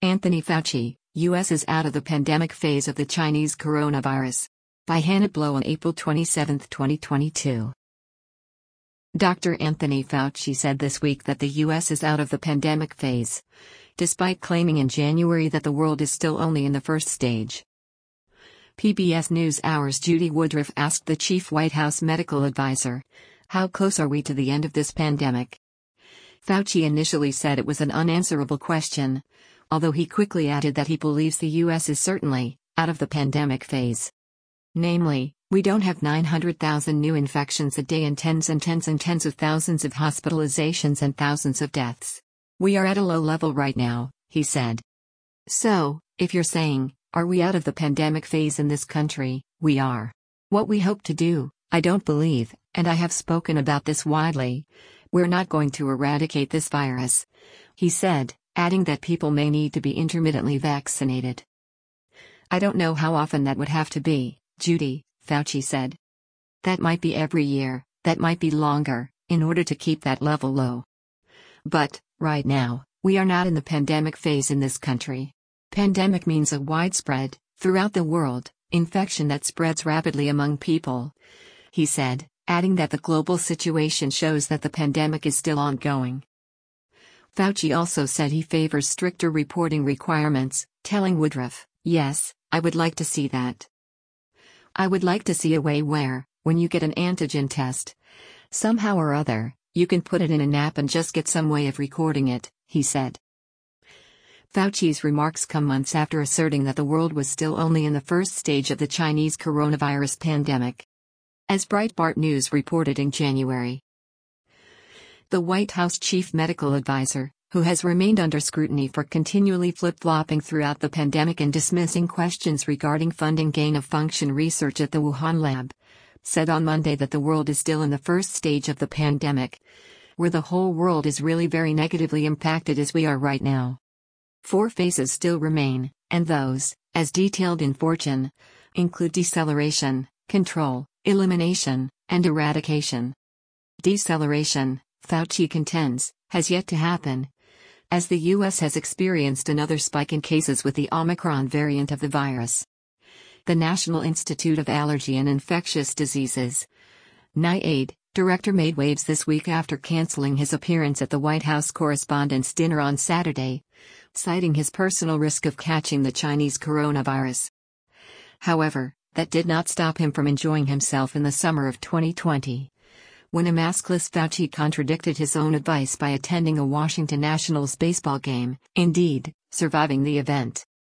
Anthony Fauci, U.S. is out of the pandemic phase of the Chinese coronavirus. By Hannah Blow on April 27, 2022. Dr. Anthony Fauci said this week that the U.S. is out of the pandemic phase, despite claiming in January that the world is still only in the first stage. PBS NewsHour's Judy Woodruff asked the chief White House medical advisor, "How close are we to the end of this pandemic?" Fauci initially said it was an unanswerable question, although he quickly added that he believes the U.S. is certainly out of the pandemic phase. Namely, we don't have 900,000 new infections a day and tens of thousands of hospitalizations and thousands of deaths. We are at a low level right now, he said. So, if you're saying, are we out of the pandemic phase in this country, we are. What we hope to do, I don't believe, and I have spoken about this widely, we're not going to eradicate this virus, he said, adding that people may need to be intermittently vaccinated. I don't know how often that would have to be, Judy, Fauci said. That might be every year, that might be longer, in order to keep that level low. But, right now, we are not in the pandemic phase in this country. Pandemic means a widespread, throughout the world, infection that spreads rapidly among people, he said, adding that the global situation shows that the pandemic is still ongoing. Fauci also said he favors stricter reporting requirements, telling Woodruff, "Yes, I would like to see that. I would like to see a way where, when you get an antigen test, somehow or other, you can put it in an app and just get some way of recording it," he said. Fauci's remarks come months after asserting that the world was still only in the first stage of the Chinese coronavirus pandemic. As Breitbart News reported in January, the White House chief medical advisor, who has remained under scrutiny for continually flip-flopping throughout the pandemic and dismissing questions regarding funding gain-of-function research at the Wuhan lab, said on Monday that the world is still in the first stage of the pandemic, where the whole world is really very negatively impacted as we are right now. 4 phases still remain, and those, as detailed in Fortune, include deceleration, control, elimination, and eradication. Deceleration, Fauci contends, has yet to happen, as the U.S. has experienced another spike in cases with the Omicron variant of the virus. The National Institute of Allergy and Infectious Diseases, NIAID, director made waves this week after canceling his appearance at the White House Correspondents' Dinner on Saturday, citing his personal risk of catching the Chinese coronavirus. However, that did not stop him from enjoying himself in the summer of 2020, when a maskless Fauci contradicted his own advice by attending a Washington Nationals baseball game, indeed, surviving the event.